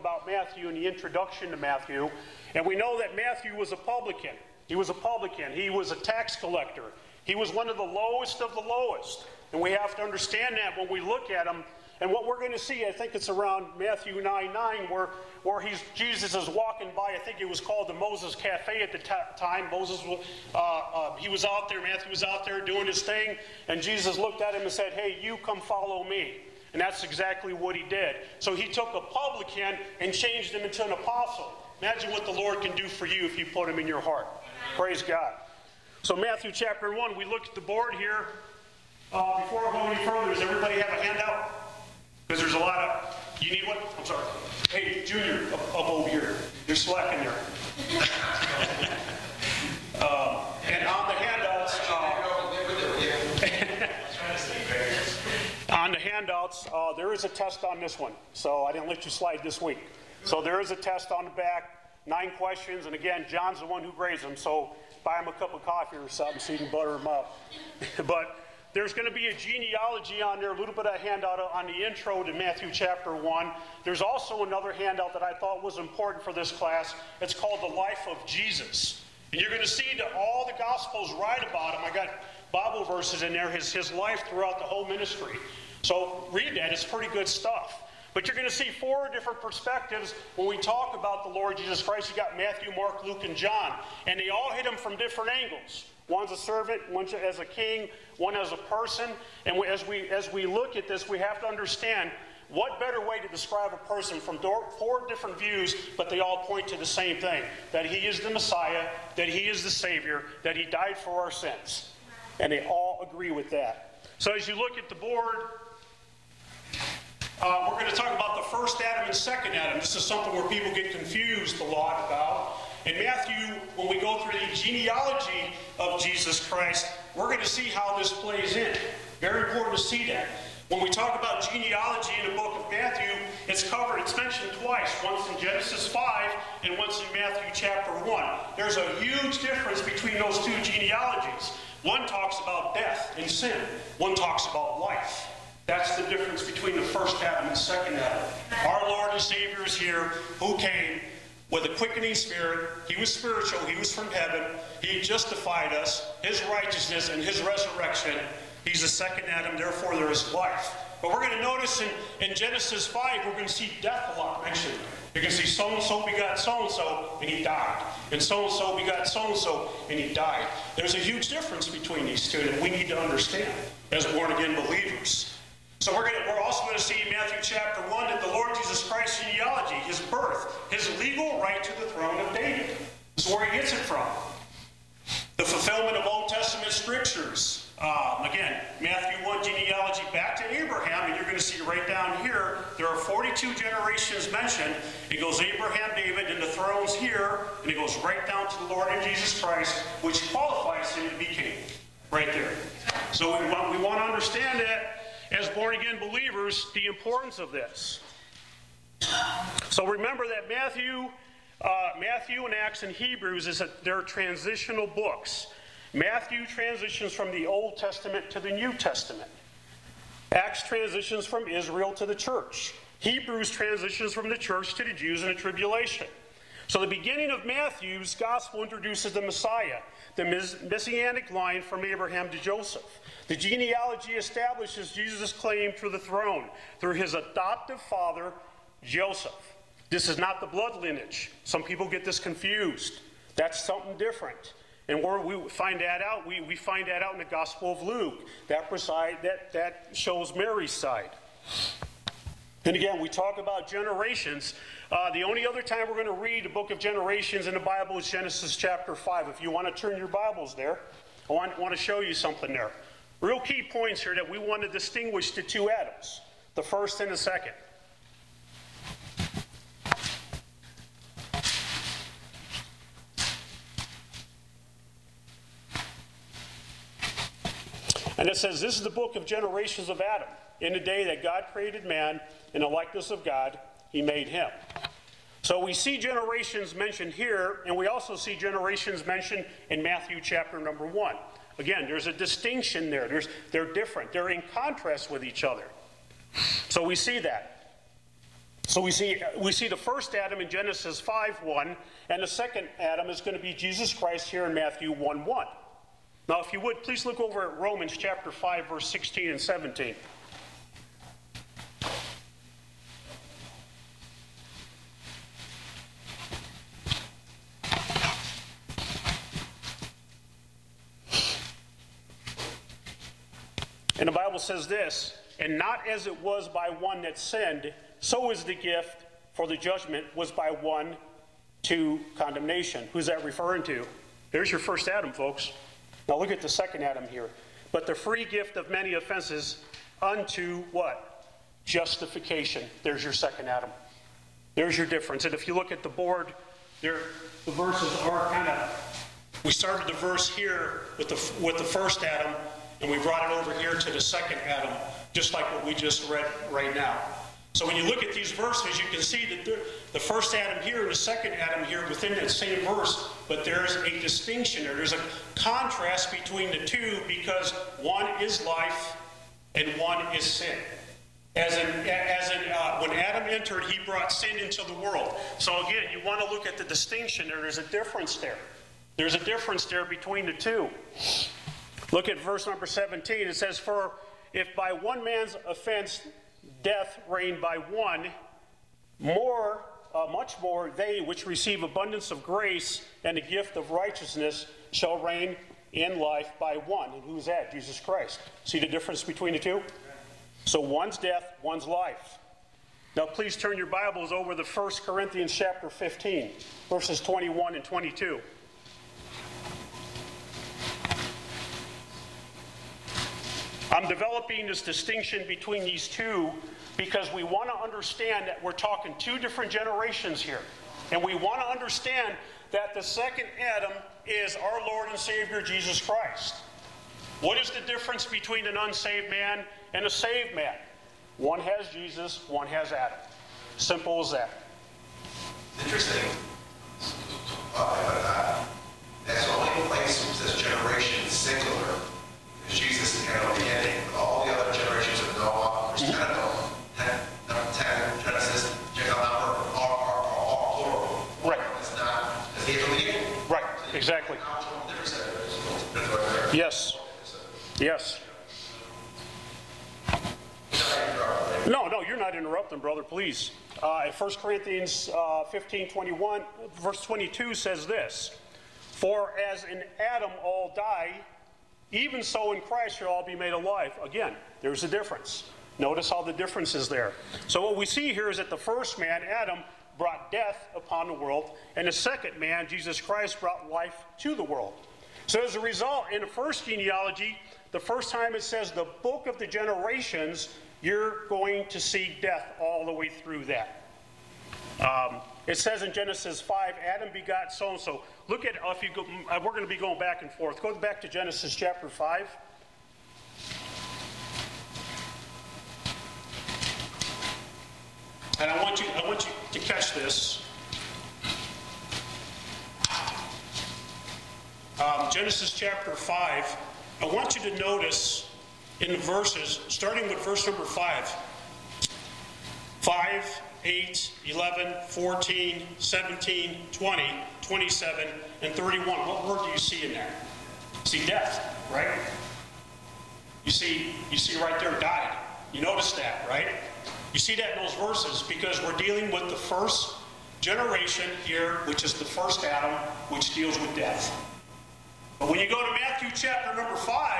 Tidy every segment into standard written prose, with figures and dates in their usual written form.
about Matthew and the introduction to Matthew. And we know that Matthew was a publican. He was a publican. He was a tax collector. He was one of the lowest of the lowest. And we have to understand that when we look at him. And what we're going to see, I think it's around Matthew 9:9, where Jesus is walking by. I think it was called the Moses Cafe at the time. Moses, he was out there, Matthew was out there doing his thing, and Jesus looked at him and said, "Hey, you come follow me." And that's exactly what he did. So he took a publican and changed him into an apostle. Imagine what the Lord can do for you if you put him in your heart. Praise God. So Matthew chapter 1, we look at the board here. Before I go any further, does everybody have a handout? Because there's a lot of, you need one? I'm sorry. Hey, Junior, up over here. You're slacking there. And on the handouts, there is a test on this one. So I didn't let you slide this week. So there is a test on the back, 9 questions. And again, John's the one who grades them. So buy him a cup of coffee or something so you can butter him up. But there's going to be a genealogy on there, a little bit of handout on the intro to Matthew chapter 1. There's also another handout that I thought was important for this class. It's called The Life of Jesus. And you're going to see that all the Gospels write about him. I got Bible verses in there, his life throughout the whole ministry. So read that. It's pretty good stuff. But you're going to see 4 different perspectives when we talk about the Lord Jesus Christ. You got Matthew, Mark, Luke, and John. And they all hit him from different angles. One's a servant, one as a king, one as a person. And as we look at this, we have to understand what better way to describe a person from 4 different views, but they all point to the same thing. That he is the Messiah, that he is the Savior, that he died for our sins. And they all agree with that. So as you look at the board, we're going to talk about the first Adam and second Adam. This is something where people get confused a lot about. In Matthew, when we go through the genealogy of Jesus Christ, we're going to see how this plays in. Very important to see that. When we talk about genealogy in the book of Matthew, it's mentioned twice. Once in Genesis 5 and once in Matthew chapter 1. There's a huge difference between those 2 genealogies. One talks about death and sin. One talks about life. That's the difference between the first Adam and the second Adam. Our Lord and Savior is here, who came with a quickening spirit. He was spiritual. He was from heaven. He justified us, his righteousness and his resurrection. He's the second Adam, therefore there is life. But we're going to notice in Genesis 5, we're going to see death a lot mentioned. You're going to see so-and-so begot so-and-so, and he died. And so-and-so begot so-and-so, and he died. There's a huge difference between these 2 that we need to understand as born-again believers. So we're also going to see in Matthew chapter 1 that the Lord Jesus Christ's genealogy, his birth, his legal right to the throne of David. This is where he gets it from. The fulfillment of Old Testament scriptures. Again, Matthew 1 genealogy back to Abraham, and you're going to see right down here, there are 42 generations mentioned. It goes Abraham, David, and the throne's here, and it goes right down to the Lord and Jesus Christ, which qualifies him to be king. Right there. So we want to understand that as born-again believers, the importance of this. So remember that Matthew and Acts and Hebrews, they're transitional books. Matthew transitions from the Old Testament to the New Testament. Acts transitions from Israel to the church. Hebrews transitions from the church to the Jews in the tribulation. So the beginning of Matthew's gospel introduces the Messiah, the messianic line from Abraham to Joseph. The genealogy establishes Jesus' claim to the throne through his adoptive father, Joseph. This is not the blood lineage. Some people get this confused. That's something different. And where we find that out, we find that out in the Gospel of Luke. That shows Mary's side. And again, we talk about generations. The only other time we're going to read the book of generations in the Bible is Genesis chapter 5. If you want to turn your Bibles there, I want to show you something there. Real key points here that we want to distinguish the 2 Adams, the first and the second. And it says, this is the book of generations of Adam. In the day that God created man, in the likeness of God, he made him. So we see generations mentioned here, and we also see generations mentioned in Matthew chapter number 1. Again, there's a distinction there. They're different. They're in contrast with each other. So we see that. So we see the first Adam in Genesis 5:1, and the second Adam is going to be Jesus Christ here in Matthew 1:1. Now, if you would, please look over at Romans chapter 5, verse 16 and 17. And the Bible says this, and not as it was by one that sinned, so is the gift for the judgment was by one to condemnation. Who's that referring to? There's your first Adam, folks. Now look at the second Adam here. But the free gift of many offenses unto what? Justification. There's your second Adam. There's your difference. And if you look at the board, there the verses are kind of, we started the verse here with the first Adam, and we brought it over here to the second Adam, just like what we just read right now. So when you look at these verses, you can see that the first Adam here and the second Adam here within that same verse, but there's a distinction, or there's a contrast between the two, because one is life and one is sin. As in when Adam entered, he brought sin into the world. So again, you want to look at the distinction there. There's a difference there. There's a difference there between the two. Look at verse number 17. It says, for if by one man's offense death reigned by one, much more they which receive abundance of grace and the gift of righteousness shall reign in life by one. And who's that? Jesus Christ. See the difference between the two? So one's death, one's life. Now please turn your Bibles over to 1 Corinthians chapter 15, verses 21 and 22. I'm developing this distinction between these two because we want to understand that we're talking two different generations here. And we want to understand that the second Adam is our Lord and Savior, Jesus Christ. What is the difference between an unsaved man and a saved man? One has Jesus, one has Adam. Simple as that. Interesting. That's the only place it says generation singular. Jesus is kind of beginning. All the other generations of Noah, there's 10 of them. 10, Genesis, are all plural. Right. It's not, it's the beginning. Right, exactly. Yes. Yes. No, you're not interrupting, brother, please. 1 Corinthians 15:21, verse 22 says this, for as in Adam all die, even so in Christ shall all be made alive. Again, there's a difference. Notice how the difference is there. So what we see here is that the first man, Adam, brought death upon the world, and the second man, Jesus Christ, brought life to the world. So as a result, in the first genealogy, the first time it says the book of the generations, you're going to see death all the way through that. It says in Genesis 5, Adam begot so-and-so. Look at, if you go, we're going to be going back and forth. Go back to Genesis chapter 5. And I want you to catch this. Genesis chapter 5, I want you to notice in the verses, starting with verse number 5. 5, 8, 11, 14, 17, 20, 27, and 31. What word do you see in there? You see death, right? You see right there, died. You notice that, right? You see that in those verses because we're dealing with the first generation here, which is the first Adam, which deals with death. But when you go to Matthew chapter number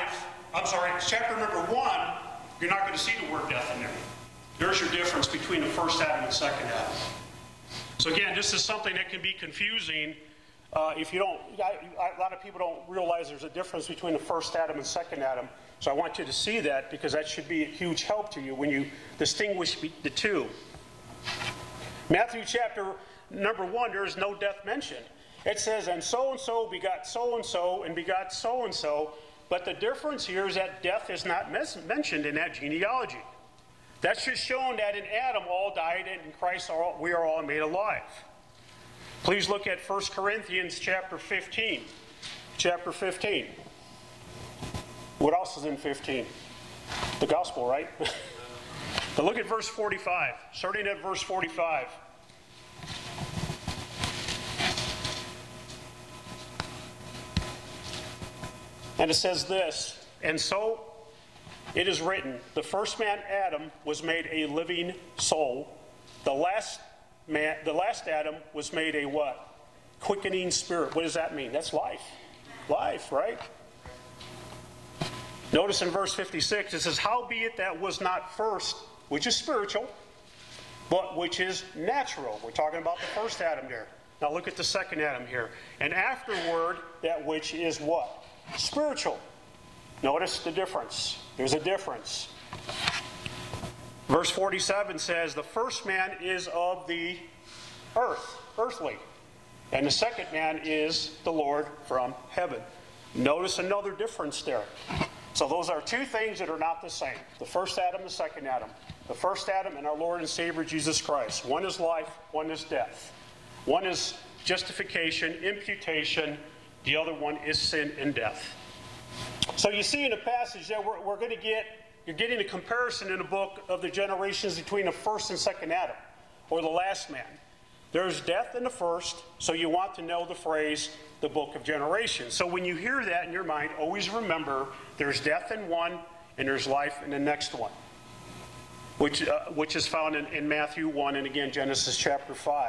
1, you're not going to see the word death in there. There's your difference between the first Adam and second Adam. So again, this is something that can be confusing if you don't. A lot of people don't realize there's a difference between the first Adam and second Adam. So I want you to see that because that should be a huge help to you when you distinguish the two. Matthew chapter number 1, there is no death mentioned. It says, and so begot so-and-so and begot so-and-so. But the difference here is that death is not mentioned in that genealogy. That's just showing that in Adam all died and in Christ we are all made alive. Please look at 1 Corinthians chapter 15. Chapter 15. What else is in 15? The gospel, right? But look at verse 45, starting at verse 45. And it says this, and so it is written, the first man, Adam, was made a living soul. The last Adam was made a what? Quickening spirit. What does that mean? That's life. Life, right? Notice in verse 56, it says, howbeit that was not first, which is spiritual, but which is natural. We're talking about the first Adam there. Now look at the second Adam here. And afterward, that which is what? Spiritual. Notice the difference. There's a difference. Verse 47 says, the first man is of the earth, earthly. And the second man is the Lord from heaven. Notice another difference there. So those are two things that are not the same. The first Adam, the second Adam. The first Adam and our Lord and Savior Jesus Christ. One is life, one is death. One is justification, imputation. The other one is sin and death. So you see in the passage that you're getting a comparison in the book of the generations between the first and second Adam, or the last man. There's death in the first, so you want to know the phrase, the book of generations. So when you hear that in your mind, always remember there's death in one and there's life in the next one, which is found in Matthew 1 and again Genesis chapter 5.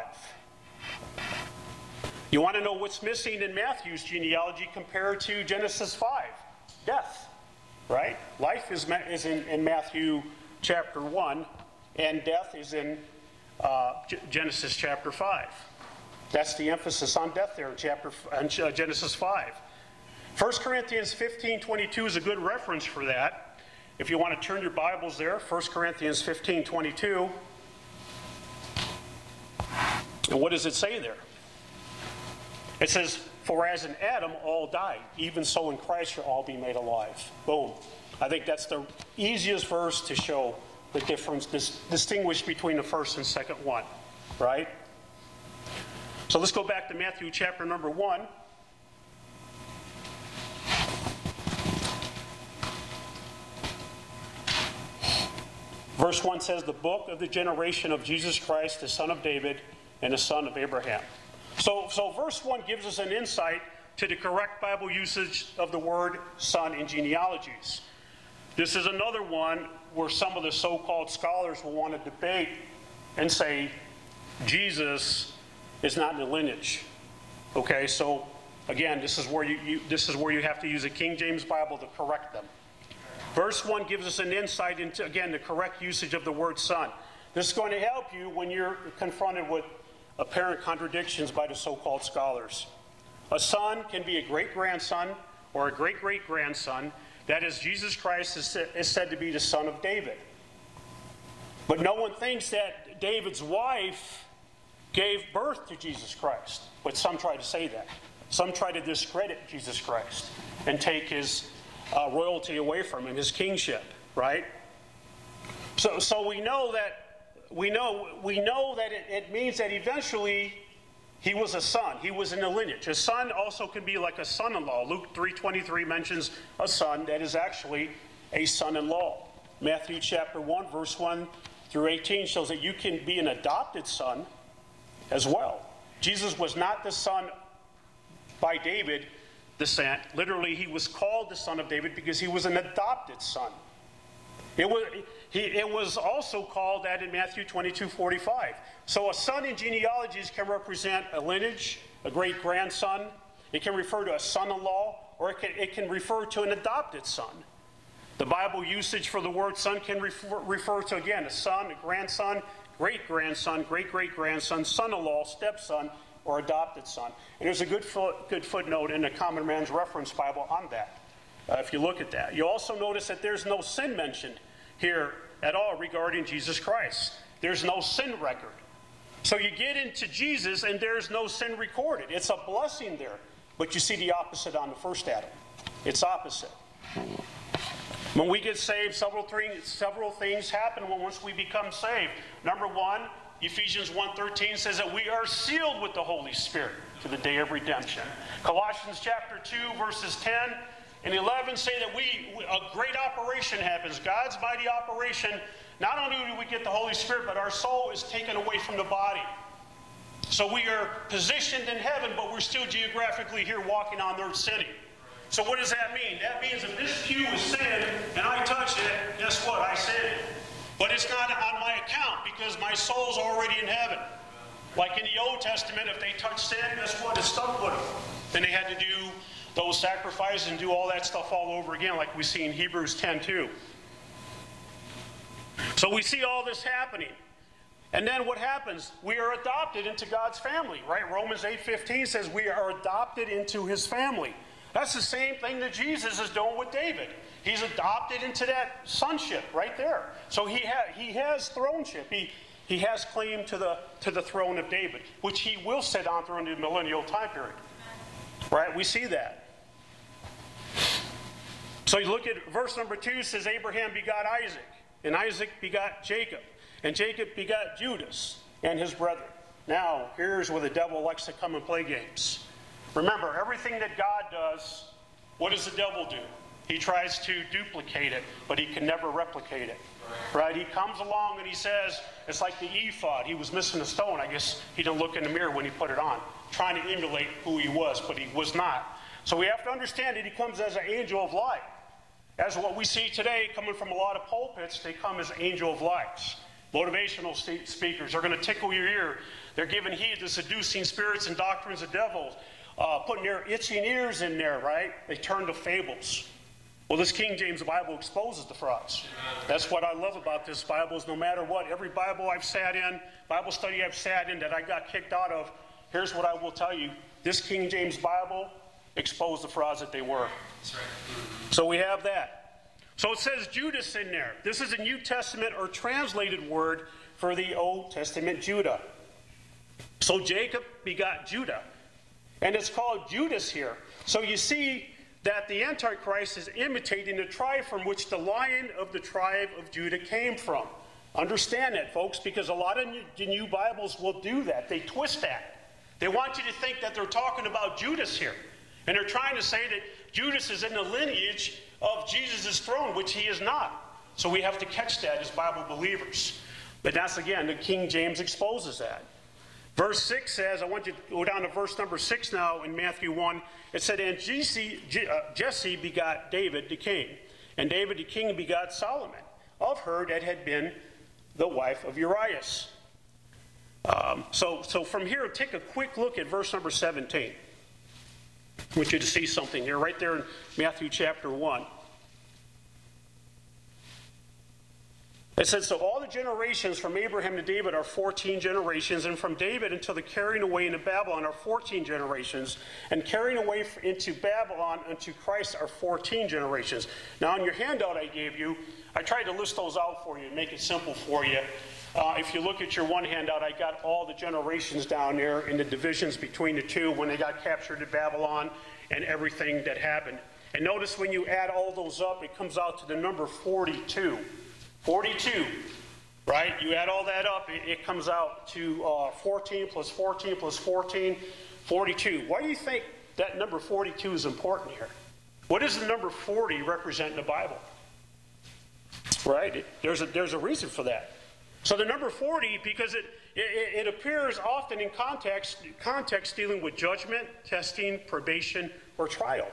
You want to know what's missing in Matthew's genealogy compared to Genesis 5? Death, right? Life is in Matthew chapter 1, and death is in Genesis chapter 5. That's the emphasis on death there in Genesis 5. 1 Corinthians 15:22 is a good reference for that. If you want to turn your Bibles there, 1 Corinthians 15:22. And what does it say there? It says, for as in Adam all died, even so in Christ shall all be made alive. Boom. I think that's the easiest verse to show the difference, distinguish between the first and second one, right? So let's go back to Matthew chapter number 1. Verse 1 says, the book of the generation of Jesus Christ, the son of David, and the son of Abraham. So verse 1 gives us an insight to the correct Bible usage of the word son in genealogies. This is another one where some of the so-called scholars will want to debate and say Jesus is not in the lineage. Okay, so again, this is where you have to use a King James Bible to correct them. Verse 1 gives us an insight into, again, the correct usage of the word son. This is going to help you when you're confronted with apparent contradictions by the so-called scholars. A son can be a great-grandson or a great-great-grandson. That is, Jesus Christ is said to be the son of David. But no one thinks that David's wife gave birth to Jesus Christ. But some try to say that. Some try to discredit Jesus Christ and take his royalty away from him, his kingship, right? So we know that it means that eventually he was a son. He was in the lineage. A son also can be like a son-in-law. Luke 3:23 mentions a son that is actually a son-in-law. Matthew chapter 1, verse 1 through 18 shows that you can be an adopted son as well. Jesus was not the son by David descent. Literally, he was called the son of David because he was an adopted son. It was also called that in Matthew 22:45. So a son in genealogies can represent a lineage, a great-grandson. It can refer to a son-in-law, or it can refer to an adopted son. The Bible usage for the word son can refer to, again, a son, a grandson, great-grandson, great-great-grandson, son-in-law, stepson, or adopted son. And there's a good footnote in the Common Man's Reference Bible on that, if you look at that. You also notice that there's no sin mentioned here at all regarding Jesus Christ. There's no sin record. So you get into Jesus and there's no sin recorded. It's a blessing there. But you see the opposite on the first Adam. It's opposite. When we get saved, several things happen once we become saved. Number one, Ephesians 1:13 says that we are sealed with the Holy Spirit to the day of redemption. Colossians chapter 2, verses 10 and 11 say that a great operation happens. God's mighty operation not only do we get the Holy Spirit, but our soul is taken away from the body. So we are positioned in heaven, but we're still geographically here walking on earth sinning. So what does that mean? That means if this pew is sin and I touch it, guess what? I sin. But it's not on my account because my soul's already in heaven. Like in the Old Testament, if they touched sin, guess what? It stuck with them. Then they had to do those sacrifices and do all that stuff all over again, like we see in Hebrews 10:2. So we see all this happening. And then what happens? We are adopted into God's family, right? Romans 8:15 says we are adopted into his family. That's the same thing that Jesus is doing with David. He's adopted into that sonship right there. So he has throneship. He has claim to the throne of David, which he will sit on during the millennial time period. Right? We see that. So you look at verse number 2, says Abraham begot Isaac, and Isaac begot Jacob, and Jacob begot Judas and his brethren. Now, here's where the devil likes to come and play games. Remember, everything that God does, what does the devil do? He tries to duplicate it, but he can never replicate it. Right? He comes along and he says, it's like the ephod. He was missing a stone. I guess he didn't look in the mirror when he put it on, trying to emulate who he was, but he was not. So we have to understand that he comes as an angel of light. As what we see today coming from a lot of pulpits, they come as angel of lights. Motivational speakers are going to tickle your ear. They're giving heed to seducing spirits and doctrines of devils. Putting their itching ears in there, right? They turn to fables. Well, this King James Bible exposes the frauds. That's what I love about this Bible is no matter what, every Bible I've sat in, Bible study I've sat in that I got kicked out of, here's what I will tell you. This King James Bible exposed the frauds that they were. That's right. So we have that. So it says Judas in there. This is a New Testament or translated word for the Old Testament Judah. So Jacob begot Judah. And it's called Judas here. So you see that the Antichrist is imitating the tribe from which the Lion of the tribe of Judah came from. Understand that, folks, because a lot of the new Bibles will do that. They twist that. They want you to think that they're talking about Judas here. And they're trying to say that Judas is in the lineage of Jesus' throne, which he is not. So we have to catch that as Bible believers. But that's, again, the King James exposes that. Verse 6 says, I want you to go down to verse number 6 now in Matthew 1. It said, and Jesse begot David the king, and David the king begot Solomon, of her that had been the wife of Urias. So from here, take a quick look at verse number 17. I want you to see something here, right there in Matthew chapter 1. It says, so all the generations from Abraham to David are 14 generations, and from David until the carrying away into Babylon are 14 generations, and carrying away into Babylon unto Christ are 14 generations. Now, in your handout I gave you, I tried to list those out for you and make it simple for you. If you look at your one handout, I got all the generations down there and the divisions between the two when they got captured in Babylon and everything that happened. And notice when you add all those up, it comes out to the number 42. 42, right? You add all that up, it comes out to 14 plus 14 plus 14, 42. Why do you think that number 42 is important here? What does the number 40 represent in the Bible? Right? There's a reason for that. So the number 40, because it appears often in context dealing with judgment, testing, probation, or trial.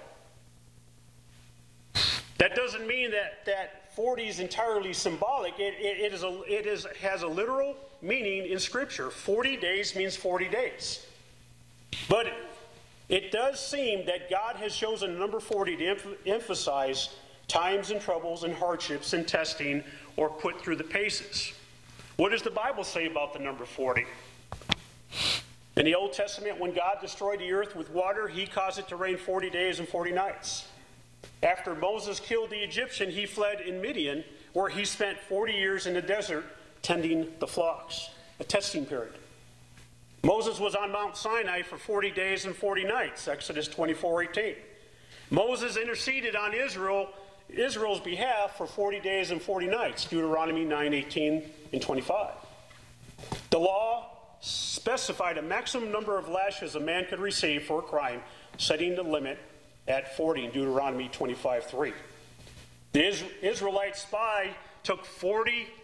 That doesn't mean that 40 is entirely symbolic. It has a literal meaning in Scripture. 40 days means 40 days. But it does seem that God has chosen the number 40 to emphasize times and troubles and hardships and testing or put through the paces. What does the Bible say about the number 40? In the Old Testament, when God destroyed the earth with water, he caused it to rain 40 days and 40 nights. After Moses killed the Egyptian, he fled in Midian, where he spent 40 years in the desert tending the flocks, a testing period. Moses was on Mount Sinai for 40 days and 40 nights, Exodus 24:18. Moses interceded on Israel's behalf for 40 days and 40 nights, Deuteronomy 9:18 and 25. The law specified a maximum number of lashes a man could receive for a crime, setting the limit at 40 in Deuteronomy 25:3. The Israelite spy took 40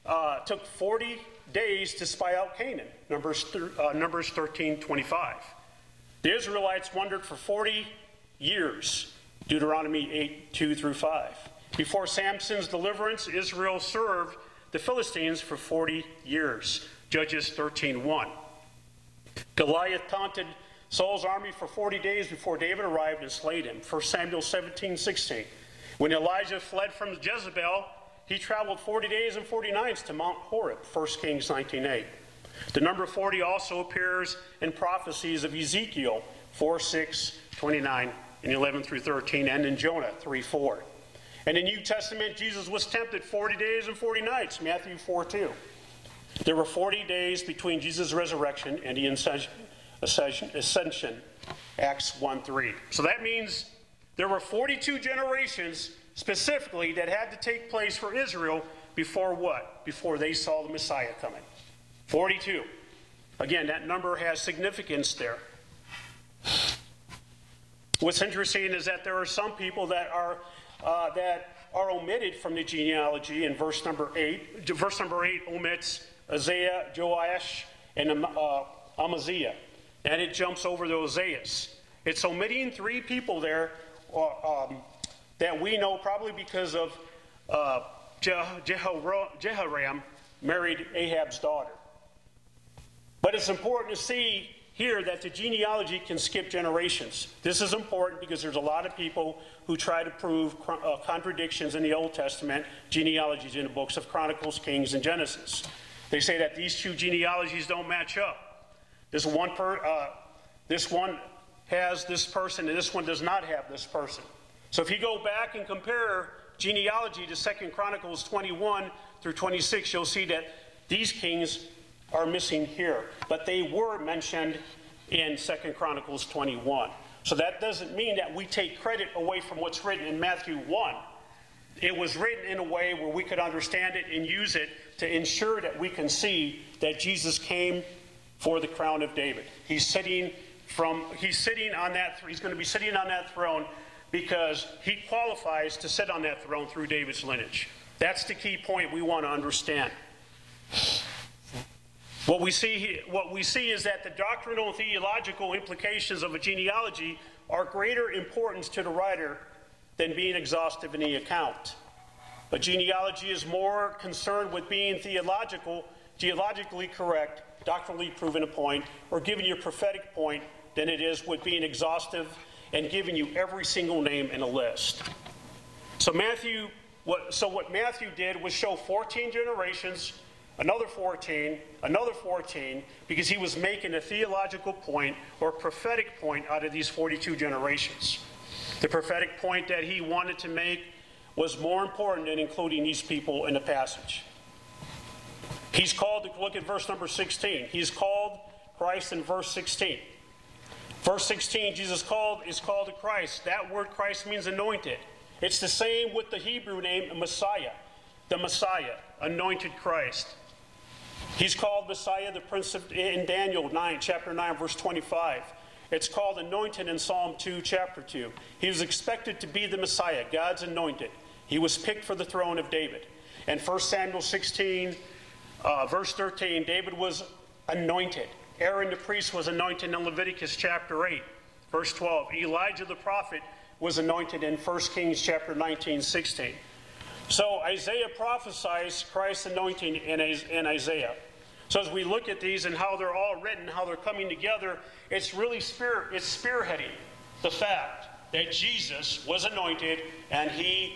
took 40 days to spy out Canaan, Numbers 13:25. The Israelites wandered for 40 years, Deuteronomy 8:2-5. Before Samson's deliverance, Israel served the Philistines for 40 years, Judges 13:1. Goliath taunted Saul's army for 40 days before David arrived and slayed him, 1 Samuel 17:16. When Elijah fled from Jezebel, he traveled 40 days and 40 nights to Mount Horeb, 1 Kings 19:8. The number 40 also appears in prophecies of Ezekiel 4:6, 29, and 11-13, and in Jonah 3:4. And in the New Testament, Jesus was tempted 40 days and 40 nights, Matthew 4:2. There were 40 days between Jesus' resurrection and the ascension, Acts 1:3. So that means there were 42 generations specifically that had to take place for Israel before what? Before they saw the Messiah coming. 42. Again, that number has significance there. What's interesting is that there are some people that are omitted from the genealogy in verse number 8. Verse number 8 omits Isaiah, Joash, and Amaziah. And it jumps over the Oseas. It's omitting 3 people there that we know probably because of Jehoram married Ahab's daughter. But it's important to see here that the genealogy can skip generations. This is important because there's a lot of people who try to prove contradictions in the Old Testament genealogies in the books of Chronicles, Kings, and Genesis. They say that these 2 genealogies don't match up. This one has this person and this one does not have this person. So if you go back and compare genealogy to 2 Chronicles 21-26, you'll see that these kings are missing here, but they were mentioned in 2 Chronicles 21. So that doesn't mean that we take credit away from what's written in Matthew 1. It was written in a way where we could understand it and use it to ensure that we can see that Jesus came for the crown of David. He's going to be sitting on that throne because he qualifies to sit on that throne through David's lineage. That's the key point we want to understand. What we see is that the doctrinal and theological implications of a genealogy are greater importance to the writer than being exhaustive in the account. A genealogy is more concerned with being geologically correct, doctrinally proving a point, or giving you a prophetic point than it is with being exhaustive and giving you every single name in a list. So what Matthew did was show 14 generations, another 14, because he was making a theological point or prophetic point out of these 42 generations. The prophetic point that he wanted to make was more important than including these people in the passage. He's called, look at verse number 16. He's called Christ in verse 16. Verse 16, Jesus is called to Christ. That word Christ means anointed. It's the same with the Hebrew name Messiah. The Messiah, anointed Christ. He's called Messiah, the Prince in Daniel chapter 9, verse 25. It's called anointed in Psalm 2, chapter 2. He was expected to be the Messiah, God's anointed. He was picked for the throne of David. And 1 Samuel 16, verse 13, David was anointed. Aaron the priest was anointed in Leviticus chapter 8, verse 12. Elijah the prophet was anointed in 1 Kings chapter 19, 16. So Isaiah prophesies Christ's anointing in Isaiah. So as we look at these and how they're all written, how they're coming together, it's really spearheading the fact that Jesus was anointed and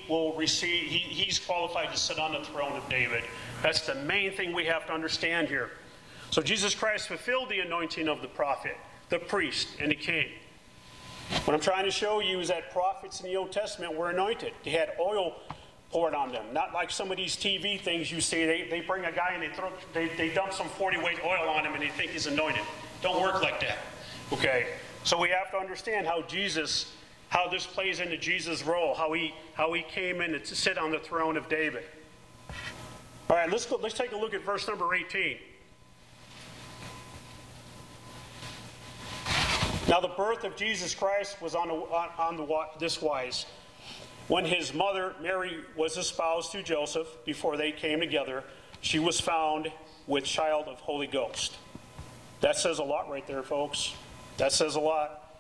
he's qualified to sit on the throne of David. That's the main thing we have to understand here. So Jesus Christ fulfilled the anointing of the prophet, the priest, and the king. What I'm trying to show you is that prophets in the Old Testament were anointed. They had oil poured on them. Not like some of these TV things you see. They bring a guy and they dump some 40-weight oil on him and they think he's anointed. Don't work like that. Okay? So we have to understand how this plays into Jesus' role, how he came in to sit on the throne of David. All right, let's take a look at verse number 18. Now the birth of Jesus Christ was on this wise. When his mother Mary was espoused to Joseph, before they came together, she was found with child of Holy Ghost. That says a lot right there, folks. That says a lot.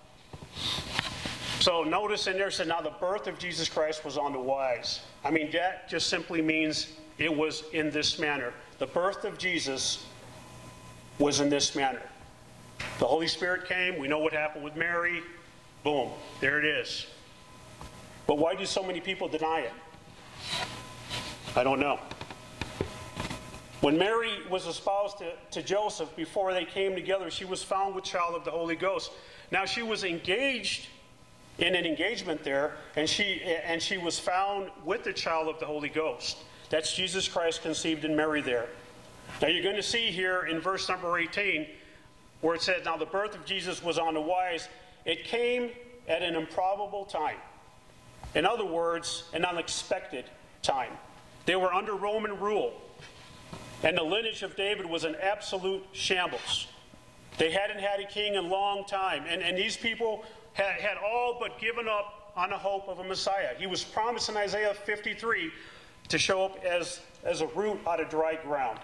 So notice in there, it said, now the birth of Jesus Christ was on the wise. I mean, that just simply means it was in this manner. The birth of Jesus was in this manner. The Holy Spirit came. We know what happened with Mary. Boom. There it is. But why do so many people deny it? I don't know. When Mary was espoused to Joseph, before they came together, she was found with child of the Holy Ghost. Now she was engaged in an engagement there, and she was found with the child of the Holy Ghost. That's Jesus Christ conceived in Mary there. Now you're going to see here in verse number 18, where it says, now the birth of Jesus was on the wise. It came at an improbable time. In other words, an unexpected time. They were under Roman rule, and the lineage of David was an absolute shambles. They hadn't had a king in a long time, and these people had all but given up on the hope of a Messiah. He was promised in Isaiah 53 to show up as a root out of dry ground.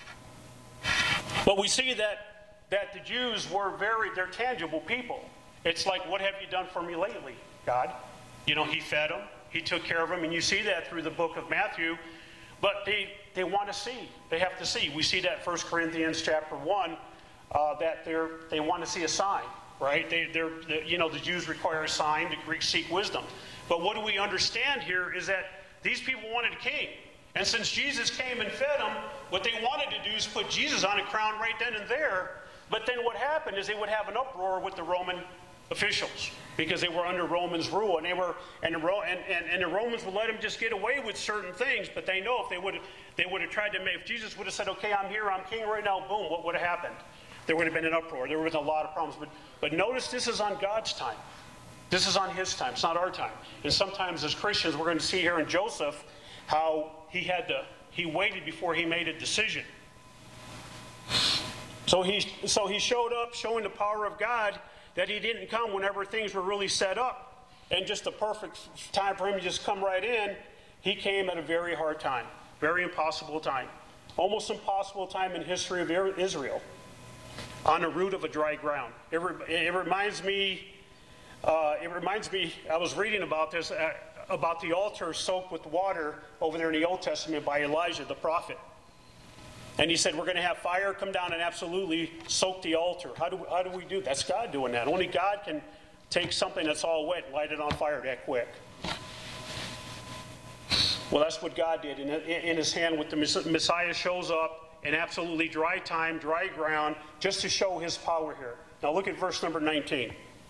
But we see that the Jews they're tangible people. It's like, what have you done for me lately, God? You know, he fed them, he took care of them, and you see that through the book of Matthew. But they want to see. They have to see. We see that 1 Corinthians chapter 1, that they want to see a sign, right? The Jews require a sign, the Greeks seek wisdom. But what do we understand here is that these people wanted a king. And since Jesus came and fed them, what they wanted to do is put Jesus on a crown right then and there. But then what happened is they would have an uproar with the Roman officials, because they were under Romans' rule, and the Romans would let them just get away with certain things. But they know if they would have tried to make, if Jesus would have said, "Okay, I'm here, I'm king right now," boom, what would have happened? There would have been an uproar. There would have been a lot of problems. But notice, this is on God's time. This is on His time. It's not our time. And sometimes as Christians, we're going to see here in Joseph how he waited before he made a decision. So he showed up, showing the power of God, that he didn't come whenever things were really set up and just the perfect time for him to just come right in. He came at a very hard time, very impossible time, almost impossible time in history of Israel, on the root of a dry ground. It reminds me, I was reading about this, about the altar soaked with water over there in the Old Testament by Elijah the prophet. And he said, we're going to have fire come down and absolutely soak the altar. How do we do that? That's God doing that. Only God can take something that's all wet and light it on fire that quick. Well, that's what God did. In His hand, with the Messiah shows up in absolutely dry time, dry ground, just to show His power here. Now look at verse number 19.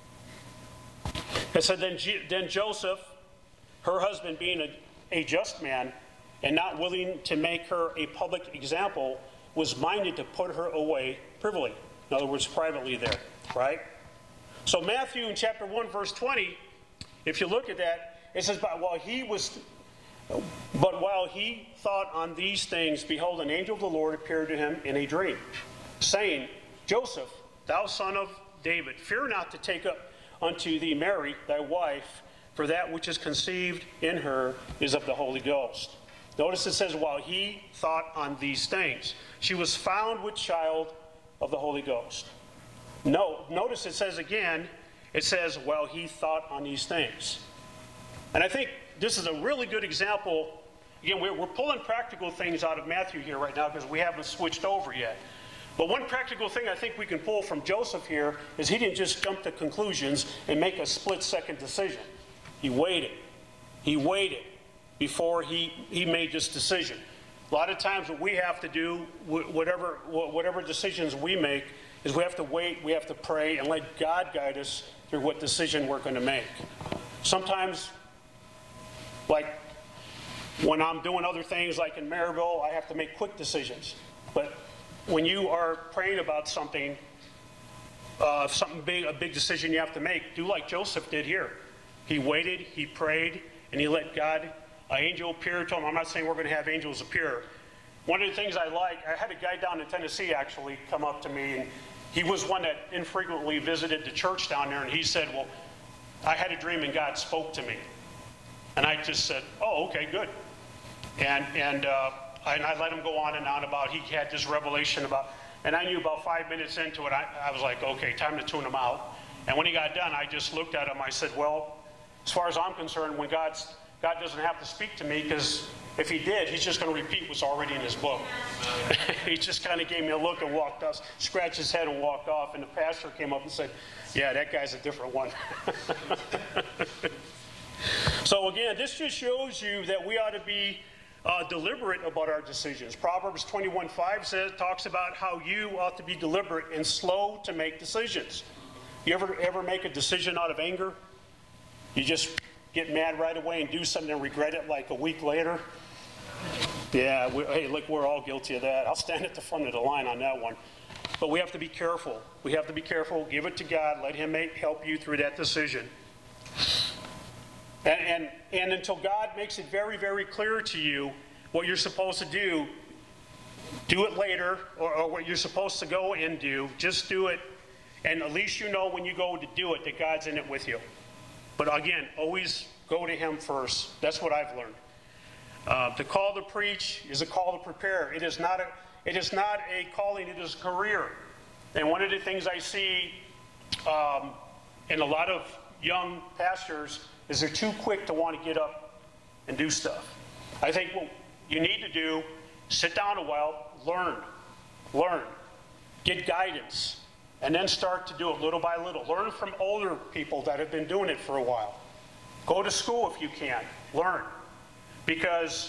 It said, then Joseph, her husband, being a just man, and not willing to make her a public example, was minded to put her away privily. In other words, privately there, right? So Matthew in chapter 1, verse 20, if you look at that, it says, but while he thought on these things, behold, an angel of the Lord appeared to him in a dream, saying, Joseph, thou son of David, fear not to take up unto thee Mary, thy wife, for that which is conceived in her is of the Holy Ghost. Notice it says, while he thought on these things. She was found with child of the Holy Ghost. No, notice it says again, it says, while he thought on these things. And I think this is a really good example. Again, we're pulling practical things out of Matthew here right now because we haven't switched over yet. But one practical thing I think we can pull from Joseph here is he didn't just jump to conclusions and make a split-second decision. He waited. He waited before he made this decision. A lot of times what we have to do, whatever decisions we make, is we have to wait, we have to pray, and let God guide us through what decision we're going to make. Sometimes, like when I'm doing other things, like in Maryville, I have to make quick decisions. But when you are praying about something big, a big decision you have to make, do like Joseph did here. He waited, he prayed, and he let God. An angel appeared to him. I'm not saying we're going to have angels appear. One of the things I had a guy down in Tennessee actually come up to me, and he was one that infrequently visited the church down there, and he said, well, I had a dream and God spoke to me. And I just said, oh, okay, good. And and I let him go on and on about he had this revelation about, and I knew about 5 minutes into it, I was like, okay, time to tune him out. And when he got done, I just looked at him. I said, well, as far as I'm concerned, when God doesn't have to speak to me, because if he did, he's just going to repeat what's already in his book. He just kind of gave me a look and walked off, scratched his head and walked off. And the pastor came up and said, yeah, that guy's a different one. So again, this just shows you that we ought to be deliberate about our decisions. Proverbs 21:5 talks about how you ought to be deliberate and slow to make decisions. You ever make a decision out of anger? You just get mad right away and do something and regret it like a week later? Yeah, hey, look, we're all guilty of that. I'll stand at the front of the line on that one. But we have to be careful. We have to be careful. Give it to God. Let him help you through that decision. And until God makes it very, very clear to you what you're supposed to do it later, or what you're supposed to go and do. Just do it, and at least you know when you go to do it that God's in it with you. But again, always go to him first. That's what I've learned. The call to preach is a call to prepare. It is not a calling, it is a career. And one of the things I see in a lot of young pastors is they're too quick to want to get up and do stuff. I think what you need to do, sit down a while, learn, get guidance, and then start to do it little by little. Learn from older people that have been doing it for a while. Go to school if you can. Learn. Because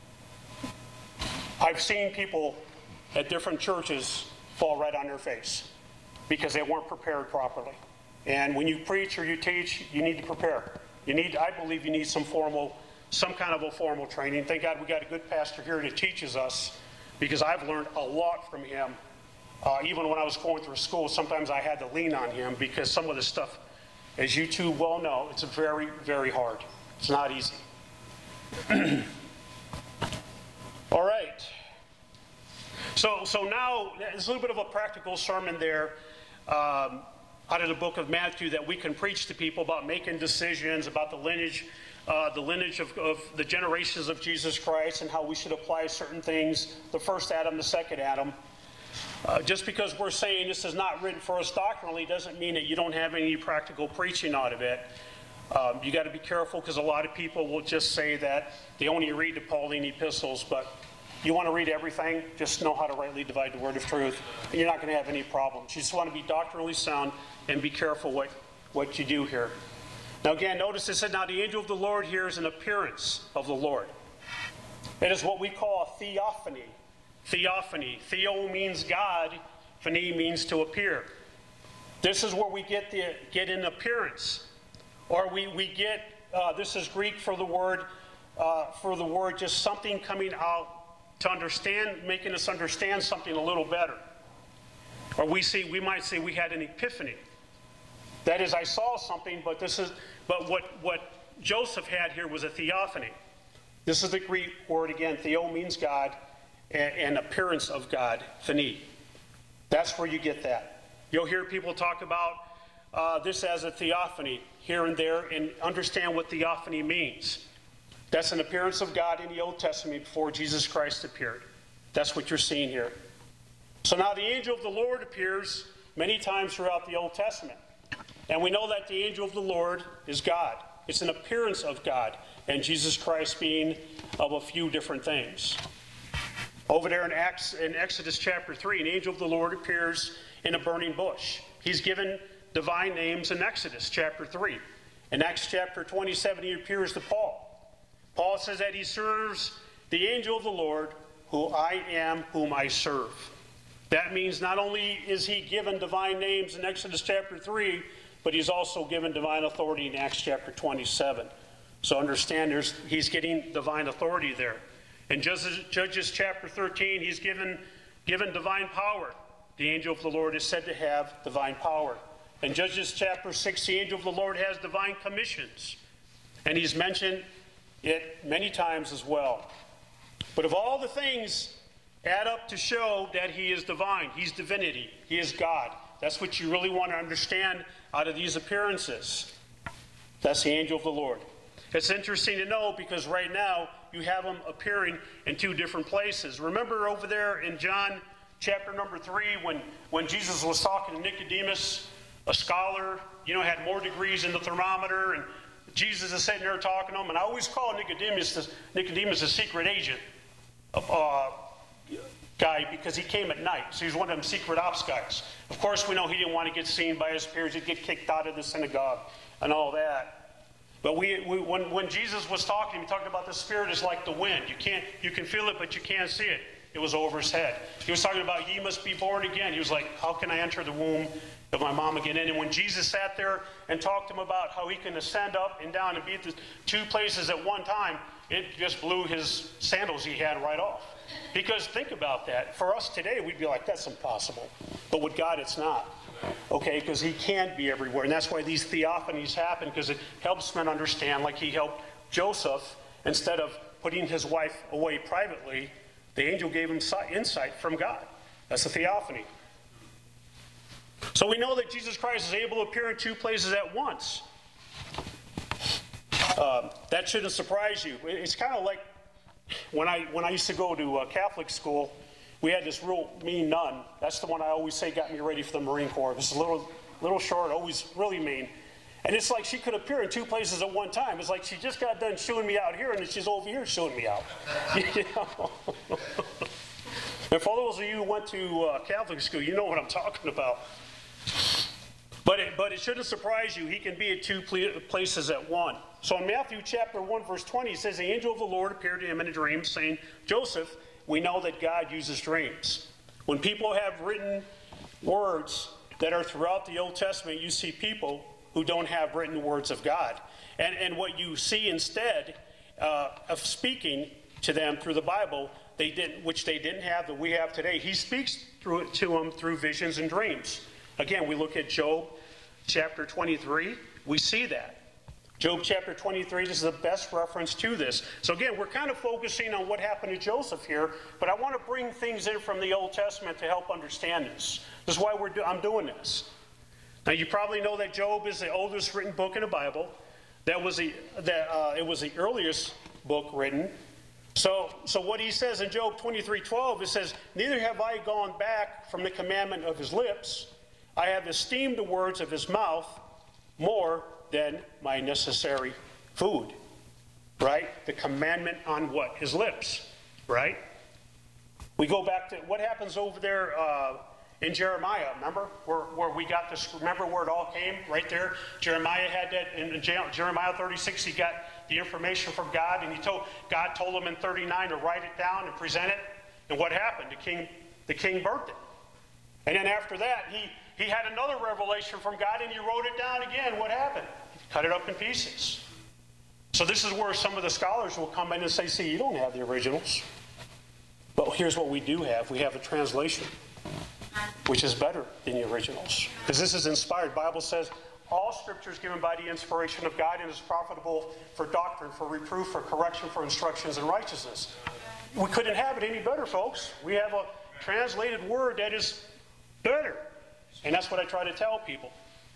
I've seen people at different churches fall right on their face because they weren't prepared properly. And when you preach or you teach, you need to prepare. I believe you need some kind of a formal training. Thank God we got a good pastor here that teaches us, because I've learned a lot from him. Even when I was going through school, sometimes I had to lean on him because some of the stuff, as you two well know, it's very, very hard. It's not easy. All right. So now, there's a little bit of a practical sermon there out of the book of Matthew that we can preach to people about making decisions, about the lineage of the generations of Jesus Christ and how we should apply certain things, the first Adam, the second Adam. Just because we're saying this is not written for us doctrinally doesn't mean that you don't have any practical preaching out of it. You got to be careful, because a lot of people will just say that they only read the Pauline epistles, but you want to read everything, just know how to rightly divide the word of truth, and you're not going to have any problems. You just want to be doctrinally sound and be careful what you do here. Now again, notice it said, now the angel of the Lord here is an appearance of the Lord. It is what we call a theophany. Theophany. Theo means God. Phany means to appear. This is where we get an appearance. Or we get, this is Greek for the word just something coming out to understand, making us understand something a little better. Or we might say we had an epiphany. That is, I saw something, but what Joseph had here was a theophany. This is the Greek word again. Theo means God, and appearance of God, phany. That's where you get that. You'll hear people talk about this as a theophany here and there, and understand what theophany means. That's an appearance of God in the Old Testament before Jesus Christ appeared. That's what you're seeing here. So now the angel of the Lord appears many times throughout the Old Testament. And we know that the angel of the Lord is God. It's an appearance of God, and Jesus Christ being of a few different things. Over there in Exodus chapter 3, an angel of the Lord appears in a burning bush. He's given divine names in Exodus chapter 3. In Acts chapter 27, he appears to Paul. Paul says that he serves the angel of the Lord, who I am, whom I serve. That means not only is he given divine names in Exodus chapter 3, but he's also given divine authority in Acts chapter 27. So understand he's getting divine authority there. In Judges chapter 13, he's given divine power. The angel of the Lord is said to have divine power. In Judges chapter 6, the angel of the Lord has divine commissions. And he's mentioned it many times as well. But if all the things add up to show that he is divine, he's divinity, he is God. That's what you really want to understand out of these appearances. That's the angel of the Lord. It's interesting to know because right now you have him appearing in two different places. Remember over there in John chapter number 3 when Jesus was talking to Nicodemus, a scholar, had more degrees in the thermometer, and Jesus is sitting there talking to him. And I always call Nicodemus a secret agent guy because he came at night. So he's one of them secret ops guys. Of course, we know he didn't want to get seen by his peers. He'd get kicked out of the synagogue and all that. But when Jesus was talking, he talked about the Spirit is like the wind. You can feel it, but you can't see it. It was over his head. He was talking about ye must be born again. He was like, how can I enter the womb of my mom again? And when Jesus sat there and talked to him about how he can ascend up and down and be at the two places at one time, it just blew his sandals he had right off. Because think about that. For us today, we'd be like, that's impossible. But with God, it's not. Okay, because he can't be everywhere. And that's why these theophanies happen, because it helps men understand, like he helped Joseph, instead of putting his wife away privately, the angel gave him insight from God. That's a theophany. So we know that Jesus Christ is able to appear in two places at once. That shouldn't surprise you. It's kind of like when I used to go to Catholic school, we had this real mean nun. That's the one I always say got me ready for the Marine Corps. It was a little short, always really mean. And it's like she could appear in two places at one time. It's like she just got done shooing me out here, and then she's over here shooing me out. And for those of you who went to Catholic school, you know what I'm talking about. But it shouldn't surprise you. He can be at two places at one. So in Matthew chapter 1, verse 20, it says, the angel of the Lord appeared to him in a dream, saying, Joseph, we know that God uses dreams. When people have written words that are throughout the Old Testament, you see people who don't have written words of God. And what you see instead of speaking to them through the Bible, which they didn't have, that we have today, he speaks to them through visions and dreams. Again, we look at Job chapter 23. We see that. Job chapter 23, this is the best reference to this. So again, we're kind of focusing on what happened to Joseph here, but I want to bring things in from the Old Testament to help understand this. This is why I'm doing this. Now, you probably know that Job is the oldest written book in the Bible. It was the earliest book written. So what he says in Job 23:12, it says, neither have I gone back from the commandment of his lips. I have esteemed the words of his mouth more than my necessary food. Right? The commandment on what? His lips. Right? We go back to what happens over there in Jeremiah. Remember where we got this? Remember where it all came? Right there. Jeremiah had that in Jeremiah 36. He got the information from God, and God told him in 39 to write it down and present it. And what happened? The king burnt it. And then after that, he had another revelation from God, and he wrote it down again. What happened? He cut it up in pieces. So this is where some of the scholars will come in and say, see, you don't have the originals. But here's what we do have. We have a translation, which is better than the originals. Because this is inspired. The Bible says, all Scripture is given by the inspiration of God and is profitable for doctrine, for reproof, for correction, for instructions in righteousness. We couldn't have it any better, folks. We have a translated word that is better. And that's what I try to tell people.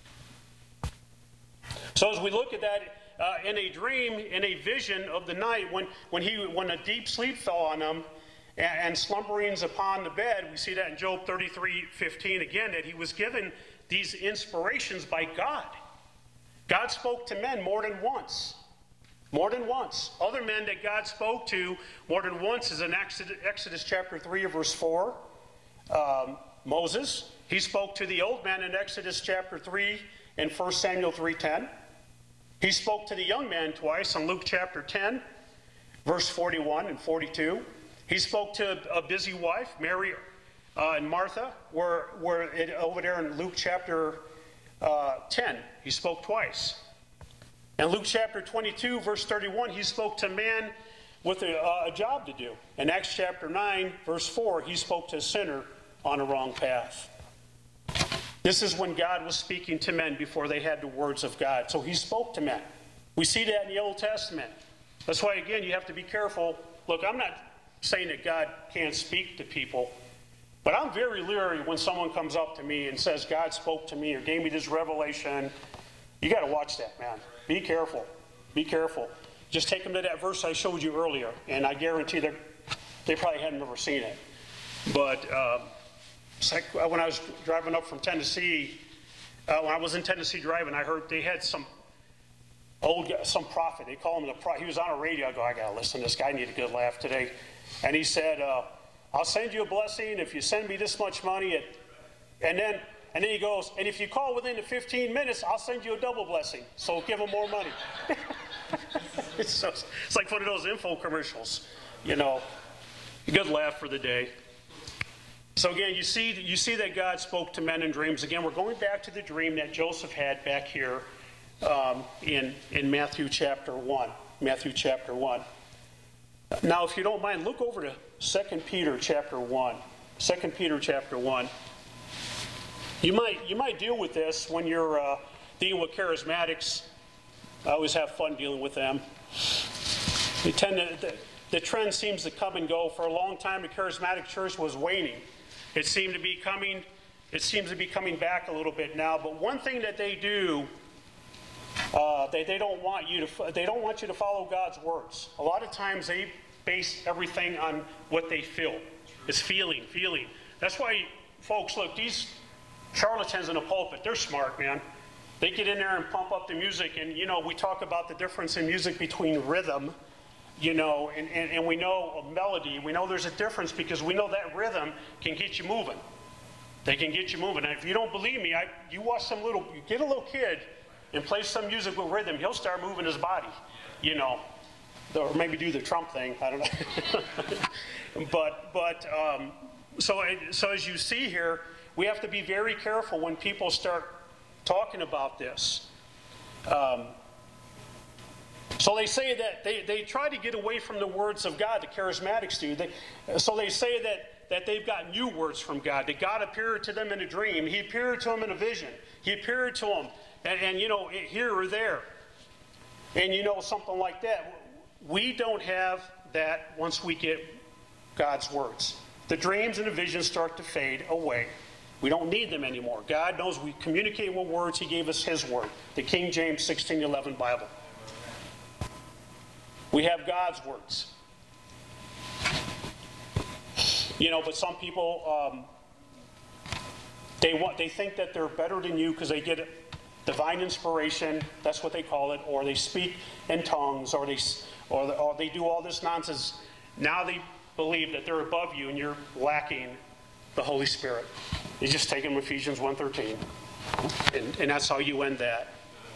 So as we look at that in a dream, in a vision of the night, when a deep sleep fell on him and slumberings upon the bed, we see that in Job 33:15 again, that he was given these inspirations by God. God spoke to men more than once. More than once. Other men that God spoke to more than once is in Exodus chapter 3 verse 4. Moses, he spoke to the old man in Exodus chapter 3 and 1 Samuel 3:10. He spoke to the young man twice in Luke chapter 10, verse 41 and 42. He spoke to a busy wife, Mary and Martha, over there in Luke chapter 10. He spoke twice. In Luke chapter 22, verse 31, he spoke to a man with a job to do. In Acts chapter 9, verse 4, he spoke to a sinner on a wrong path. This is when God was speaking to men before they had the words of God. So he spoke to men. We see that in the Old Testament. That's why, again, you have to be careful. Look, I'm not saying that God can't speak to people, but I'm very leery when someone comes up to me and says, God spoke to me or gave me this revelation. You got to watch that, man. Be careful. Be careful. Just take them to that verse I showed you earlier, and I guarantee they probably hadn't ever seen it. But it's like when I was driving up from Tennessee, when I was in Tennessee driving, I heard they had some prophet. They call him the prophet. He was on a radio. I go, I got to listen to this guy. I need a good laugh today. And he said, I'll send you a blessing if you send me this much money. And then he goes, and if you call within the 15 minutes, I'll send you a double blessing. So give him more money. It's like one of those info commercials, you know. A good laugh for the day. So again, you see that God spoke to men in dreams. Again, we're going back to the dream that Joseph had back here in Matthew chapter 1. Matthew chapter 1. Now, if you don't mind, look over to 2 Peter chapter 1. 2 Peter chapter 1. You might deal with this when you're dealing with charismatics. I always have fun dealing with them. The trend seems to come and go. For a long time, the charismatic church was waning. It seems to be coming back a little bit now. But one thing that they do, they don't want you to follow God's words. A lot of times they base everything on what they feel. It's feeling. That's why, folks, look, these charlatans in the pulpit, they're smart, man. They get in there and pump up the music, and, you know, we talk about the difference in music between rhythm, you know, and we know a melody. We know there's a difference because we know that rhythm can get you moving. They can get you moving. And if you don't believe me, you get a little kid and play some music with rhythm, he'll start moving his body, you know. Or maybe do the Trump thing, I don't know. So as you see here, we have to be very careful when people start talking about this. So they say that they try to get away from the words of God, the charismatics do. So they say that they've got new words from God, that God appeared to them in a dream. He appeared to them in a vision. He appeared to them, and you know, here or there. And you know, something like that. We don't have that once we get God's words. The dreams and the visions start to fade away. We don't need them anymore. God knows we communicate with words. He gave us His word, the King James 1611 Bible. We have God's words. You know, but some people, they think that they're better than you because they get divine inspiration. That's what they call it, or they speak in tongues, or they do all this nonsense. Now they believe that they're above you, and you're lacking the Holy Spirit. You just take them Ephesians 1:13, and that's how you end that.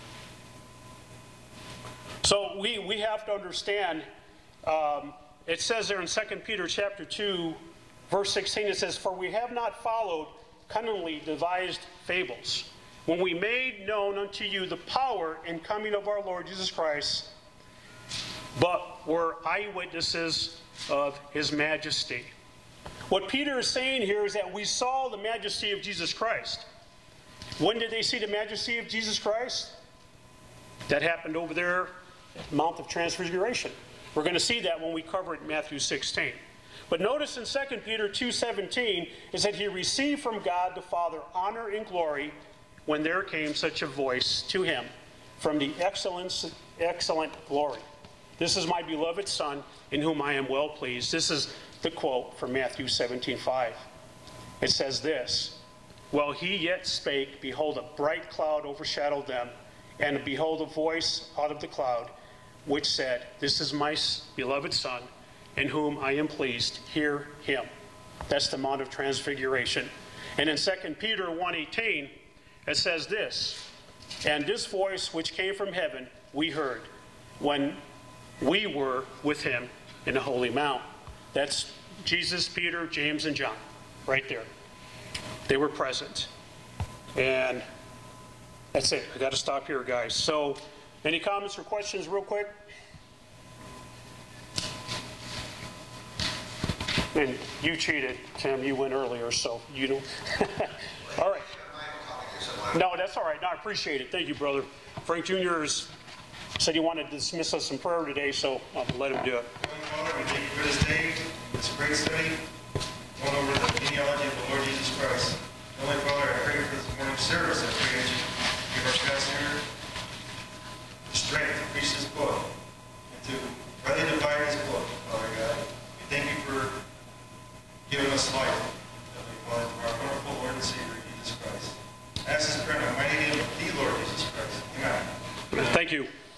So we have to understand, it says there in 2 Peter chapter 2, verse 16, it says, "For we have not followed cunningly devised fables, when we made known unto you the power and coming of our Lord Jesus Christ, but were eyewitnesses of His majesty." What Peter is saying here is that we saw the majesty of Jesus Christ. When did they see the majesty of Jesus Christ? That happened over there at Mount of Transfiguration. We're going to see that when we cover it in Matthew 16. But notice in 2 Peter 2:17 is that He received from God the Father honor and glory when there came such a voice to Him from the excellent glory. "This is my beloved Son, in whom I am well pleased." This is the quote from Matthew 17:5. It says this, "While He yet spake, behold, a bright cloud overshadowed them, and behold, a voice out of the cloud, which said, This is my beloved Son, in whom I am pleased. Hear Him." That's the Mount of Transfiguration. And in 2 Peter 1:18, it says this, "And this voice which came from heaven we heard, when we were with Him in the holy mount." That's Jesus, Peter, James, and John, right there. They were present. And that's it. I got to stop here, guys. So, any comments or questions real quick? And you cheated, Tim. You went earlier, so you don't. All right. No, that's all right. No, I appreciate it. Thank you, brother. Frank Jr. said he wanted to dismiss us in prayer today, so I'll let him do it. Father, we thank you for this day, this great study, going over the genealogy of the Lord Jesus Christ. Heavenly Father, I pray for this morning's service. I pray that you give our pastor strength to preach this book. Thank you.